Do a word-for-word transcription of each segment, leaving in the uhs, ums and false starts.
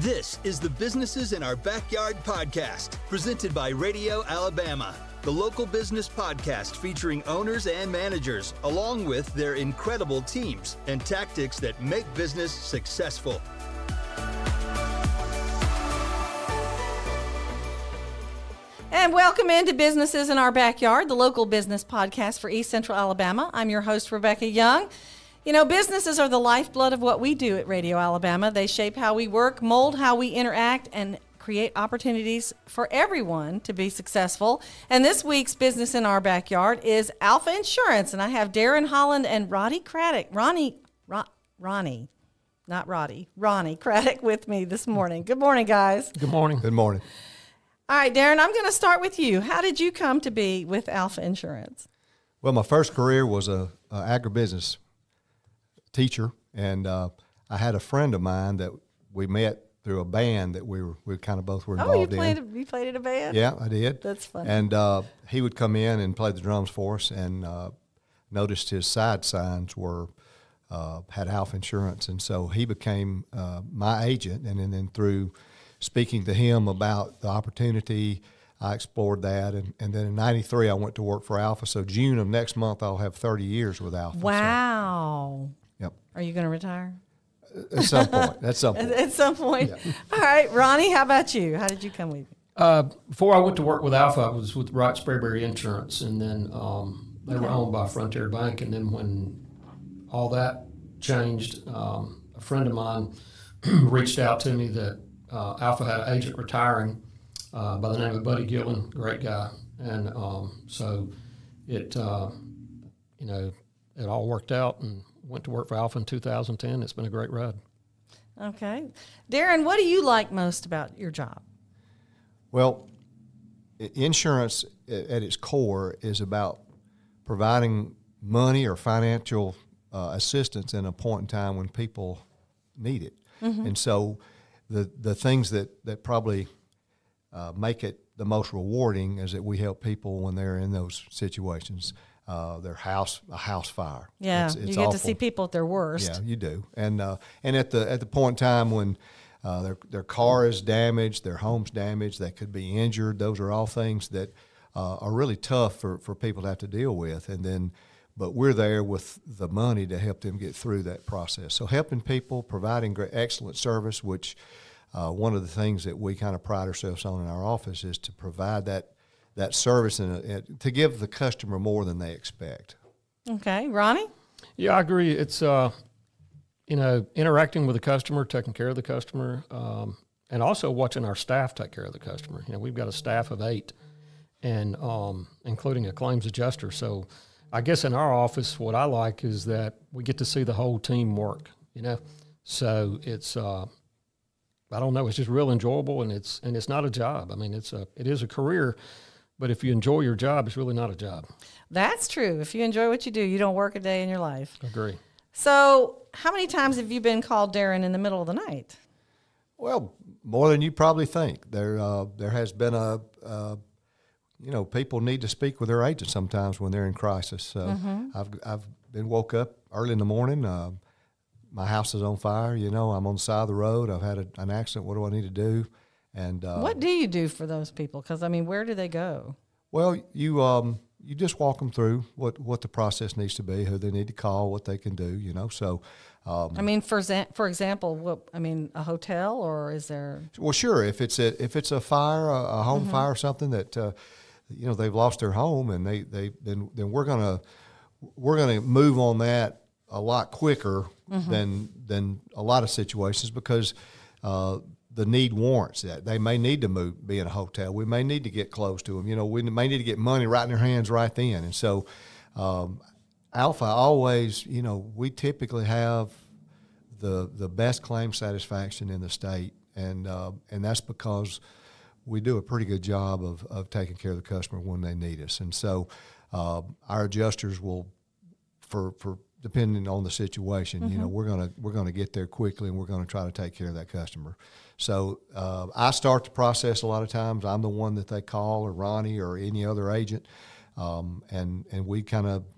This is the Businesses in Our Backyard podcast, presented by Radio Alabama, the local business podcast featuring owners and managers, along with their incredible teams and tactics that make business successful. And welcome into Businesses in Our Backyard, the local business podcast for East Central Alabama. I'm your host, Rebecca Young. You know, businesses are the lifeblood of what we do at Radio Alabama. They shape how we work, mold how we interact, and create opportunities for everyone to be successful. And this week's Business in Our Backyard is Alpha Insurance. And I have Darren Holland and Roddy Craddock. Ronnie, Ron, Ronnie, not Roddy, Ronnie Craddock with me this morning. Good morning, guys. Good morning. Good morning. All right, Darren, I'm going to start with you. How did you come to be with Alpha Insurance? Well, my first career was a, a agribusiness teacher, and uh, I had a friend of mine that we met through a band that we were we kind of both were involved oh, you played, in. You played in a band? Yeah, I did. That's funny. And uh, he would come in and play the drums for us, and uh, noticed his side signs were uh, had Alpha Insurance, and so he became uh, my agent, and, and then through speaking to him about the opportunity, I explored that, and, and then in ninety-three I went to work for Alpha. So June of next month I'll have thirty years with Alpha. Wow. So, yep. Are you going to retire? At some point. At some point. At some point. Yeah. All right, Ronnie, how about you? How did you come with me? Uh, before I went to work with Alpha, I was with Wright Sprayberry Insurance, and then um, they were owned by Frontier Bank. And then when all that changed, um, a friend of mine reached out to me that uh, Alpha had an agent retiring uh, by the name of Buddy Gillen, great guy. And um, so it, uh, you know, it all worked out, and went to work for Alpha in two thousand ten. It's been a great ride. Okay. Darren, what do you like most about your job? Well, insurance at its core is about providing money or financial uh, assistance in a point in time when people need it. Mm-hmm. And so the the things that, that probably uh, make it the most rewarding is that we help people when they're in those situations. Uh, their house, a house fire. Yeah, it's, it's you get awful. to see people at their worst. Yeah, you do. And uh, and at the at the point in time when uh, their their car is damaged, their home's damaged, they could be injured. Those are all things that uh, are really tough for, for people to have to deal with. And then, but we're there with the money to help them get through that process. So helping people, providing great, excellent service, which uh, one of the things that we kind of pride ourselves on in our office is to provide that. that service and uh, to give the customer more than they expect. Okay. Ronnie? Yeah, I agree. It's, uh, you know, interacting with the customer, taking care of the customer, um, and also watching our staff take care of the customer. You know, we've got a staff of eight, and um, including a claims adjuster. So I guess in our office, what I like is that we get to see the whole team work, you know. So it's, uh, I don't know, it's just real enjoyable, and it's and it's not a job. I mean, it's a it is a career. But if you enjoy your job, it's really not a job. That's true. If you enjoy what you do, you don't work a day in your life. Agree. So how many times have you been called Darren in the middle of the night? Well, more than you probably think. There uh, there has been a, uh, you know, people need to speak with their agent sometimes when they're in crisis. So mm-hmm. I've I've been woke up early in the morning. Uh, my house is on fire. You know, I'm on the side of the road. I've had a, an accident. What do I need to do? And uh, what do you do for those people? Because, I mean, where do they go? Well, you um, you just walk them through what, what the process needs to be, who they need to call, what they can do, you know. So, um, I mean, for for example, what I mean, a hotel, or is there? Well, sure. If it's a if it's a fire, a, a home mm-hmm. fire, or something that uh, you know they've lost their home, and they, they then then we're gonna we're gonna move on that a lot quicker mm-hmm. than than a lot of situations because. Uh, the need warrants that. They may need to move, be in a hotel. We may need to get close to them. You know, we may need to get money right in their hands right then. And so um, Alpha always, you know, we typically have the the best claim satisfaction in the state, and uh, and that's because we do a pretty good job of, of taking care of the customer when they need us. And so uh, our adjusters will, for for depending on the situation, mm-hmm. you know, we're gonna we're gonna get there quickly, and we're gonna try to take care of that customer. So uh, I start the process a lot of times. I'm the one that they call, or Ronnie, or any other agent, um, and and we kind of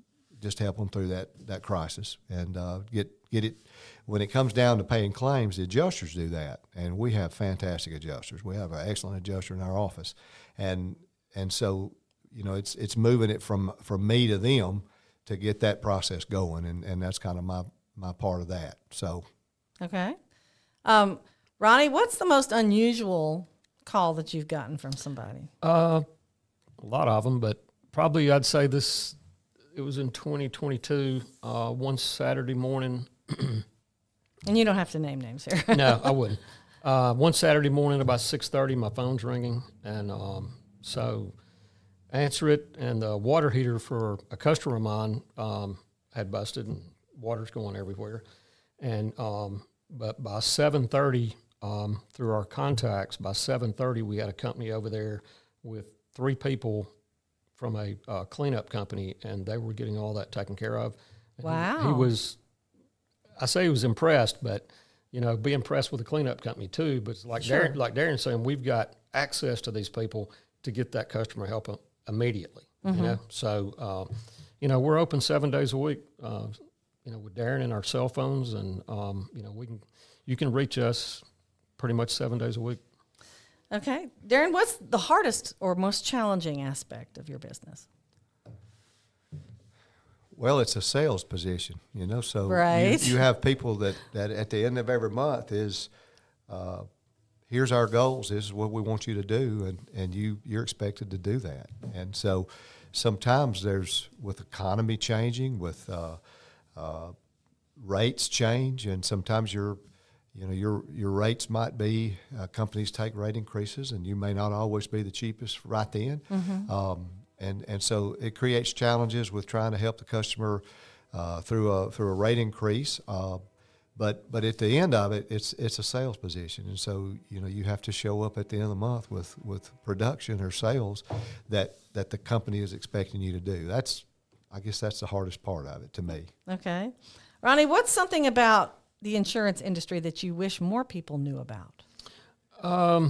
just help them through that that crisis and uh, get get it. When it comes down to paying claims, the adjusters do that, and we have fantastic adjusters. We have an excellent adjuster in our office, and and so you know it's it's moving it from from me to them to get that process going, and, and that's kind of my my part of that. So, okay, um, Ronnie, what's the most unusual call that you've gotten from somebody? Uh, a lot of them, but probably I'd say this. It was in twenty twenty-two. Uh, one Saturday morning. And you don't have to name names here. No, I wouldn't. Uh, one Saturday morning about six thirty, my phone's ringing, and um, so I answer it, and the water heater for a customer of mine um, had busted, and water's going everywhere. And um, but by seven thirty, um, through our contacts, by seven thirty, we had a company over there with three people from a uh, cleanup company, and they were getting all that taken care of. And wow. He, he was. I say he was impressed, but, you know, be impressed with the cleanup company too. But it's like Sure. Darren, like Darren's saying, we've got access to these people to get that customer help immediately, Mm-hmm. you know. So, um, you know, we're open seven days a week, uh, you know, with Darren and our cell phones. And, um, you know, we can, you can reach us pretty much seven days a week. Okay. Darren, what's the hardest or most challenging aspect of your business? well, it's a sales position, you know, so Right. you, you have people that, that at the end of every month is, uh, here's our goals, this is what we want you to do, and, and you, you're expected to do that. And so sometimes there's, with economy changing, with uh, uh, rates change, and sometimes your, you know, your your rates might be, uh, companies take rate increases, and you may not always be the cheapest right then. Mm-hmm. Um, and and so it creates challenges with trying to help the customer uh, through a through a rate increase. Uh, but but at the end of it, it's it's a sales position, and so you know you have to show up at the end of the month with, with production or sales that that the company is expecting you to do. That's I guess that's the hardest part of it to me. Okay. Ronnie, what's something about the insurance industry that you wish more people knew about? Um,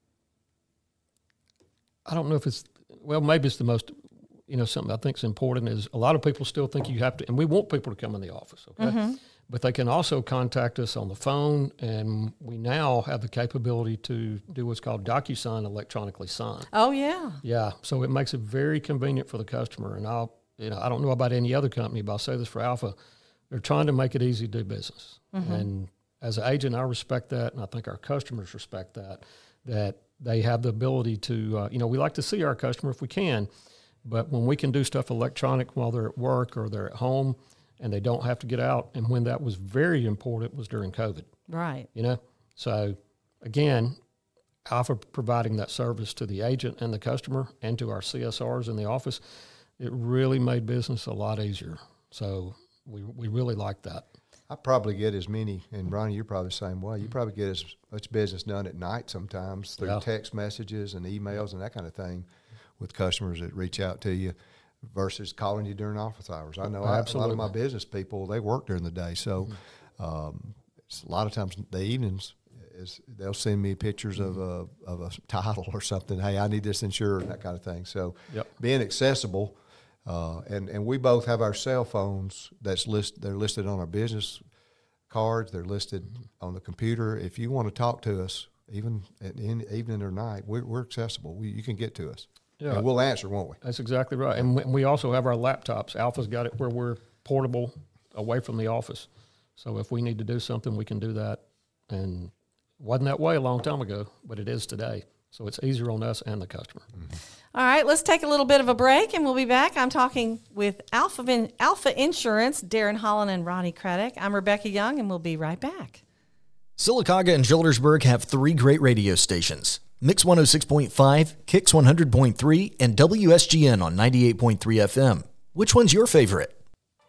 I don't know if it's, well, maybe it's the most, you know, something I think is important is a lot of people still think you have to, and we want people to come in the office, okay? Mm-hmm. But they can also contact us on the phone, and we now have the capability to do what's called DocuSign electronically signed. Oh, yeah. Yeah, so it makes it very convenient for the customer. And I'll, you know, I don't know about any other company, but I'll say this for Alpha. They're trying to make it easy to do business. Mm-hmm. And as an agent, I respect that, and I think our customers respect that, that they have the ability to, uh, you know, we like to see our customer if we can, but when we can do stuff electronic while they're at work or they're at home and they don't have to get out, and when that was very important was during COVID. Right. You know? So, again, Alpha providing that service to the agent and the customer and to our C S Rs in the office, it really made business a lot easier. So we we really like that. I probably get as many, and Ronnie, you're probably the same way. You probably get as much business done at night sometimes through Yeah. text messages and emails and that kind of thing with customers that reach out to you versus calling you during office hours. I know I, a lot Absolutely. of my business people, they work during the day. So um, it's a lot of times the evenings, is they'll send me pictures of a, of a title or something. Hey, I need this insured and that kind of thing. So Yep. being accessible. Uh, and, and we both have our cell phones that's list, they're listed on our business cards. They're listed on the computer. If you want to talk to us, even at in, evening or night, we're, we're accessible. We, you can get to us. Yeah. And we'll answer, won't we? That's exactly right. And we, we also have our laptops. Alpha's got it where we're portable away from the office. So if we need to do something, we can do that. And it wasn't that way a long time ago, but it is today. So it's easier on us and the customer. Mm-hmm. All right, let's take a little bit of a break, and we'll be back. I'm talking with Alpha, Alpha Insurance, Darren Holland and Ronnie Craddock. I'm Rebecca Young, and we'll be right back. Sylacauga and Gildersburg have three great radio stations. Mix one oh six point five, Kix one hundred point three, and W S G N on ninety-eight point three F M. Which one's your favorite?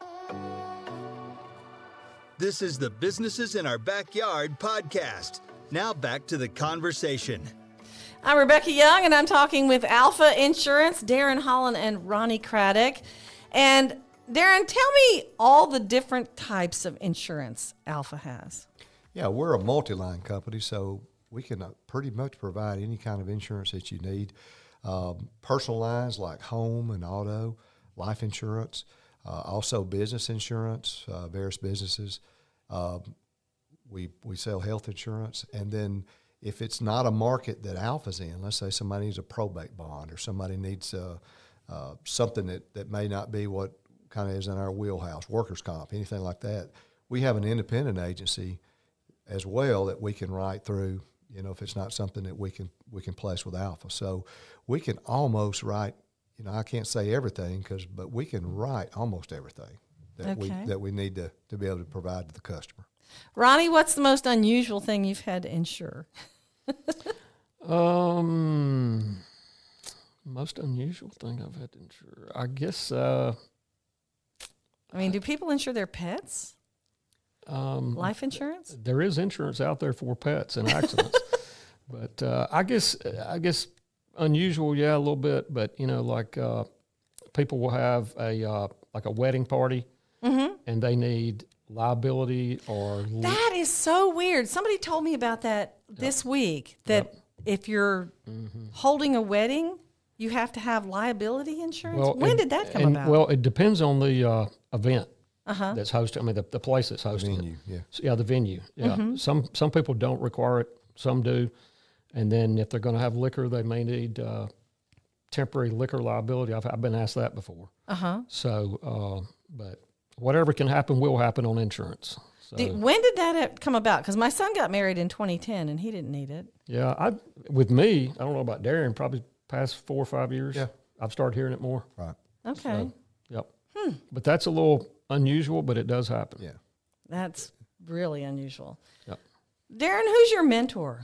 This is the Businesses in Our Backyard podcast. Now back to the conversation. I'm Rebecca Young, and I'm talking with Alpha Insurance, Darren Holland and Ronnie Craddock. And Darren, tell me all the different types of insurance Alpha has. Yeah, we're a multi-line company, so we can uh, pretty much provide any kind of insurance that you need. Um, personal lines like home and auto, life insurance. Uh, also, business insurance, uh, various businesses. Um, we we sell health insurance, and then if it's not a market that Alpha's in, let's say somebody needs a probate bond or somebody needs uh, uh, something that, that may not be what kind of is in our wheelhouse, workers' comp, anything like that, we have an independent agency as well that we can write through, you know, if it's not something that we can we can place with Alpha. So we can almost write, you know, I can't say everything, cause, but we can write almost everything that, Okay. we, that we need to, to be able to provide to the customer. Ronnie, what's the most unusual thing you've had to insure? Um, most unusual thing I've had to insure, I guess. Uh, I mean, do people insure their pets? um, Life insurance? there is insurance out there for pets and accidents, but uh, I guess I guess unusual, yeah, a little bit. But you know, like uh, people will have a uh, like a wedding party, Mm-hmm. and they need liability or li- That is so weird. Somebody told me about that this week, that if you're holding a wedding, you have to have liability insurance. Well, when and- did that come and, about? Well, it depends on the uh, event uh-huh. that's hosted. I mean, the, the place that's hosting Venue, it. yeah. So, yeah, the venue. Yeah, Mm-hmm. some some people don't require it. Some do, and then if they're going to have liquor, they may need uh, temporary liquor liability. I've, I've been asked that before. Uh-huh. So, uh, but whatever can happen will happen on insurance. So, Did, when did that uh, come about? Because my son got married in twenty ten, and he didn't need it. yeah, I with me, I don't know about Darren. Probably past four or five years. Yeah. I've started hearing it more. Right. Okay. So, yep. But that's a little unusual, but it does happen. Yeah. That's really unusual. Yep. Darren, who's your mentor?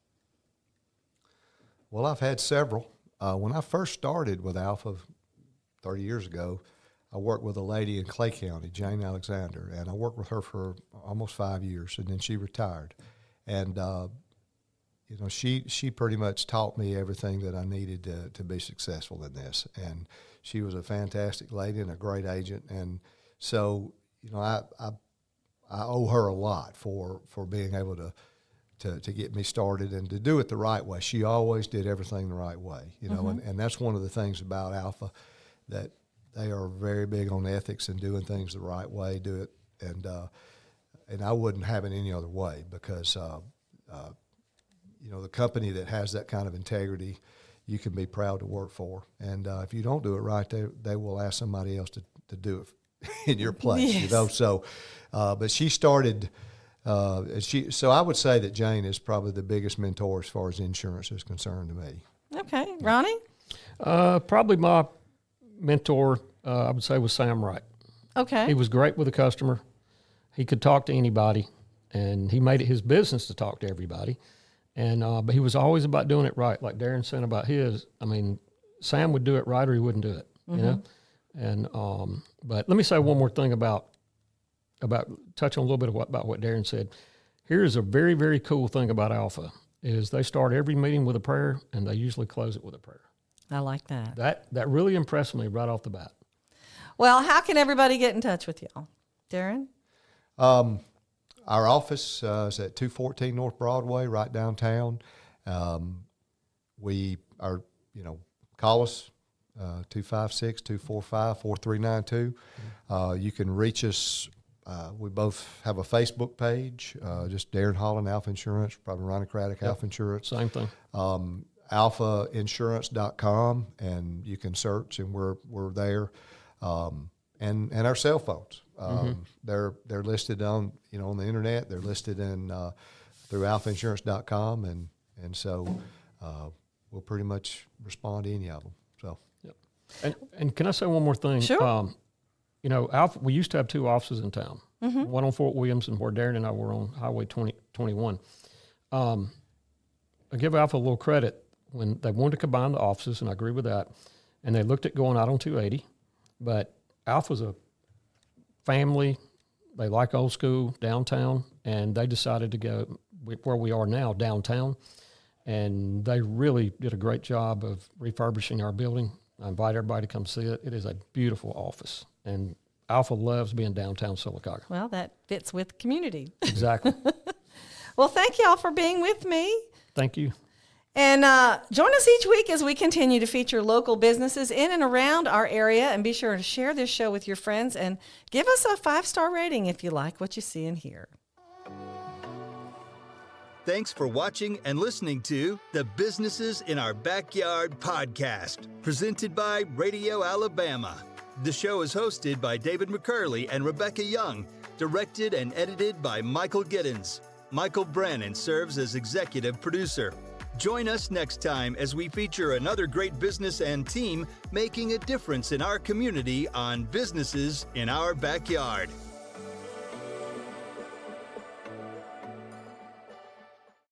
Well, I've had several. Uh, when I first started with Alpha thirty years ago, I worked with a lady in Clay County, Jane Alexander, and I worked with her for almost five years, and then she retired. And, uh, you know, she she pretty much taught me everything that I needed to, to be successful in this. And she was a fantastic lady and a great agent. And so, you know, I I, I owe her a lot for, for being able to, to to get me started and to do it the right way. She always did everything the right way, you know, and, and that's one of the things about Alpha, that they are very big on ethics and doing things the right way, do it, and uh, and I wouldn't have it any other way, because uh, uh, you know, the company that has that kind of integrity, you can be proud to work for. And uh, if you don't do it right, they they will ask somebody else to, to do it in your place. Yes. You know, so uh, but she started. Uh, she so I would say that Jane is probably the biggest mentor as far as insurance is concerned to me. Okay. Ronnie? Uh, probably my mentor, uh, I would say, was Sam Wright. Okay. He was great with the customer. He could talk to anybody, and he made it his business to talk to everybody. And uh, but he was always about doing it right, like Darren said about his. I mean, Sam would do it right, or he wouldn't do it. You know. And um, but let me say one more thing about about touch on a little bit of what, about what Darren said. Here's a very very cool thing about Alpha is they start every meeting with a prayer, and they usually close it with a prayer. I like that. That that really impressed me right off the bat. Well, how can everybody get in touch with y'all? Darren? Um, our office uh, is at two fourteen North Broadway, right downtown. Um, we are, you know, call us, uh, two five six, two four five, four three nine two. Uh, you can reach us. Uh, we both have a Facebook page, uh, just Darren Holland, Alpha Insurance, probably Ronnie Craddock, Alpha Insurance. Same thing. Um, alpha insurance dot com, and you can search, and we're we're there. Um, and and our cell phones, um, Mm-hmm. they're they're listed on you know on the internet. They're listed in uh, through alpha insurance dot com, and and so uh, we'll pretty much respond to any of them. So Yep. And and can I say one more thing? Sure. Um, you know, Alpha, we used to have two offices in town. One on Fort Williams, and where Darren and I were on Highway twenty, twenty-one. Um, I give Alpha a little credit when they wanted to combine the offices, and I agree with that. And they looked at going out on two eighty, but Alpha's a family. They like old school downtown, and they decided to go where we are now, downtown. And they really did a great job of refurbishing our building. I invite everybody to come see it. It is a beautiful office, and Alpha loves being downtown Sylacauga. Well, that fits with community. Exactly. Well, thank y'all for being with me. Thank you. And uh, join us each week as we continue to feature local businesses in and around our area. And be sure to share this show with your friends and give us a five-star rating if you like what you see and hear. Thanks for watching and listening to the Businesses in Our Backyard podcast, presented by Radio Alabama. The show is hosted by David McCurley and Rebecca Young, directed and edited by Michael Giddens. Michael Brannon serves as executive producer. Join us next time as we feature another great business and team making a difference in our community on Businesses in Our Backyard.